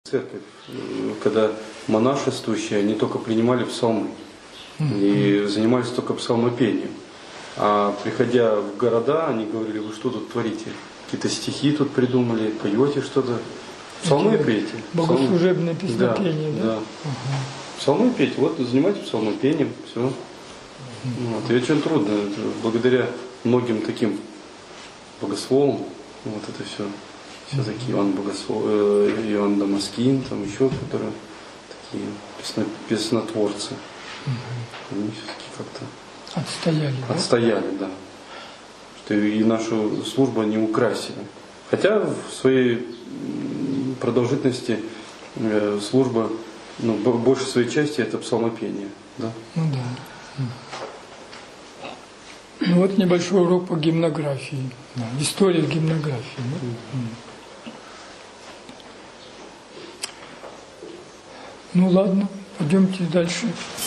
Церковь, когда монашествующие, они только принимали псалмы и занимались только псалмопением. А приходя в города, они говорили: вы что тут творите? Какие-то стихи тут придумали, поете что-то. Псалмы пейте. Богослужебное песнопение, да? Да. Псалмы пейте, вот занимайтесь псалмопением, все. Вот. И очень трудно, благодаря многим таким богословам, вот это все. Все такие Иоанн Дамаскин, там еще, которые такие песнотворцы. Они все-таки как-то отстояли, да. Что и нашу службу они украсили. Хотя в своей продолжительности служба, больше своей части это псалмопение. Да? Ну да. Ну вот небольшой урок по гимнографии. История гимнографии. Ну ладно, пойдемте дальше.